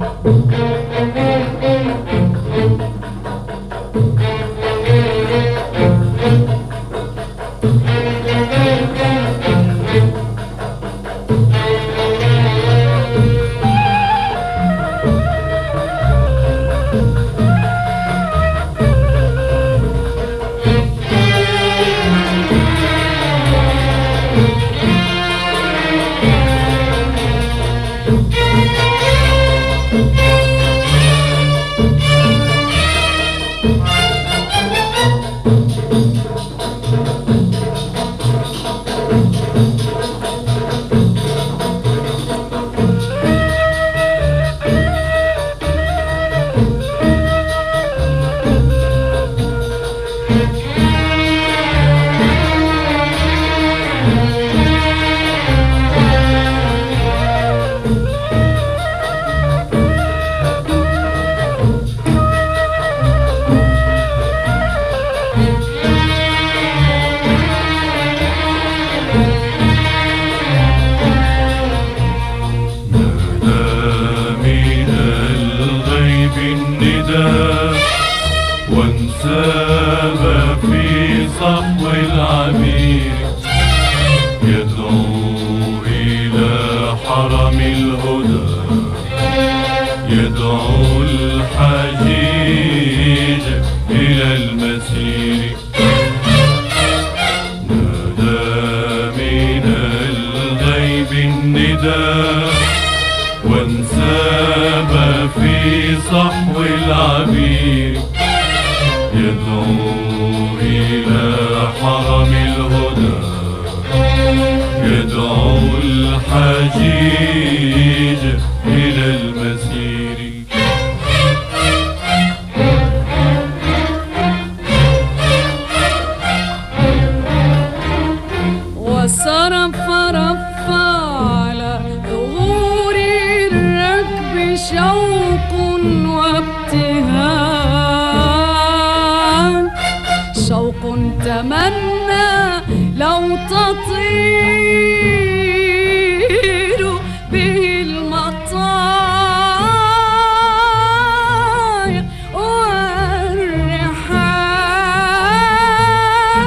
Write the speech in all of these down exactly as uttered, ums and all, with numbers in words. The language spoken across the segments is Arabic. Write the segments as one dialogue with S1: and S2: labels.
S1: وانساب في صحو العبير يدعو إلى حرم الهدى، يدعو الحجيج إلى المسير. نادى من الغيب النداء وانساب في صحو العبير يدعو إلى حرم الهدى، يدعو الحجيج إلى المسير.
S2: وصرف رف على ظهور الركب شوق وابتهال، شوق تمنى لو تطير به المطايا والرحال.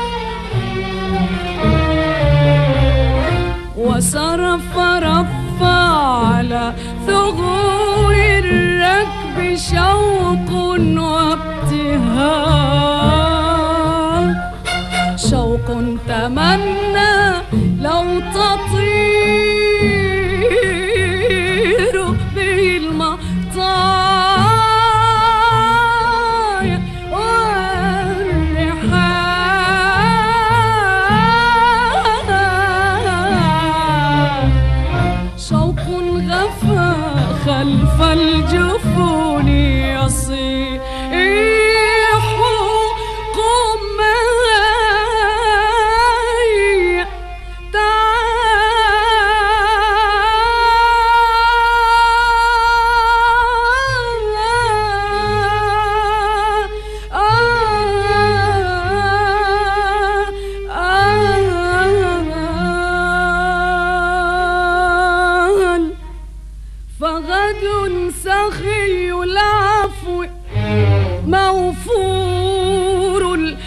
S2: وصرف رف على ثغور الركب شوق وابتهال، شوق تمنى لو تطير به المطايا والرحال. شوق غفى خلف الجفون يصيح فغد سخي العفو موفور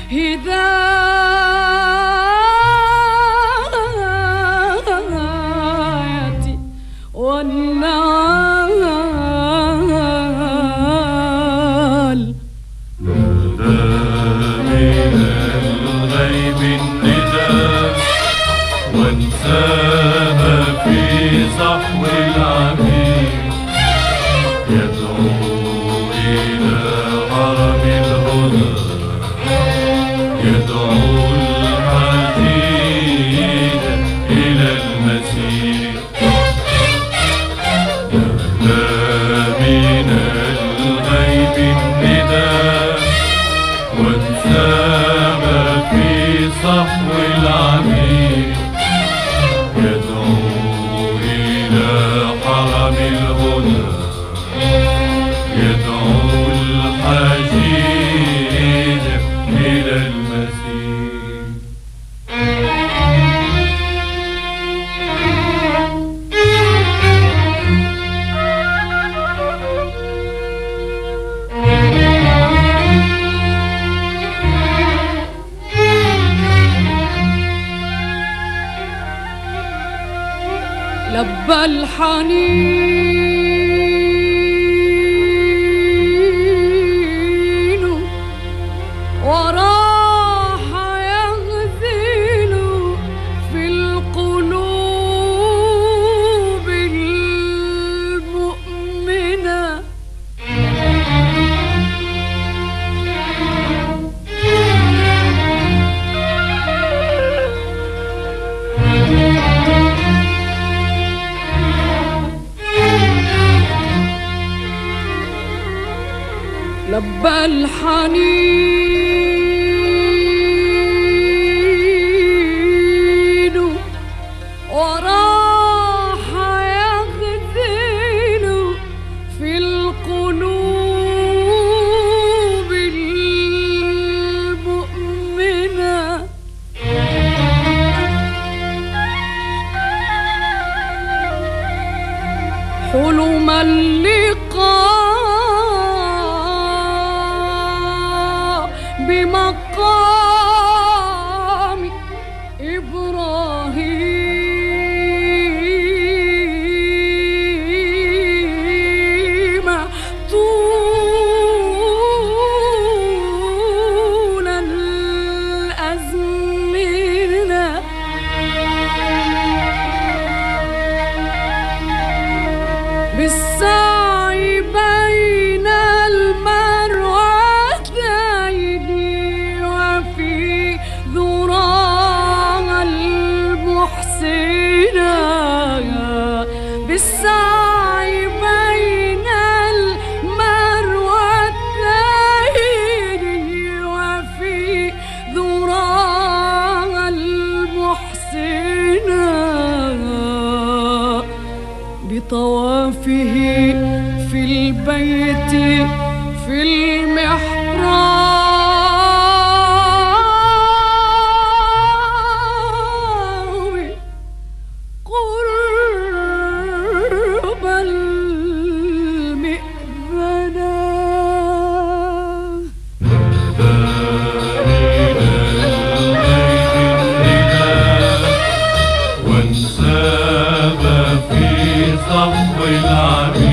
S2: الهداية والنعال.
S1: نادى من الغيب النداء وانساب في صحو العبير يدعو إلى حرم الهدى، يدعو الحجيج إلى المسير. نادى من الغيب النداء وانساب في صحو العبير يدعو إلى حرم الهدى، يدعو الحجيج إلى المسير.
S2: الحنين وراح يغزل في القلوب المؤمنة. لبى الحنين وراح يغزل في القلوب المؤمنة. حلم اللقاء بمقام إبراهيم طول الأزمنة. بالسعي بين المروتين وفي ذراها المحسنة. بالسعي بين المروتين وفي ذراها المحسنة. بطوافه في البيت في المحراب قرب المئذنة.
S1: وانساب في صحو العبيد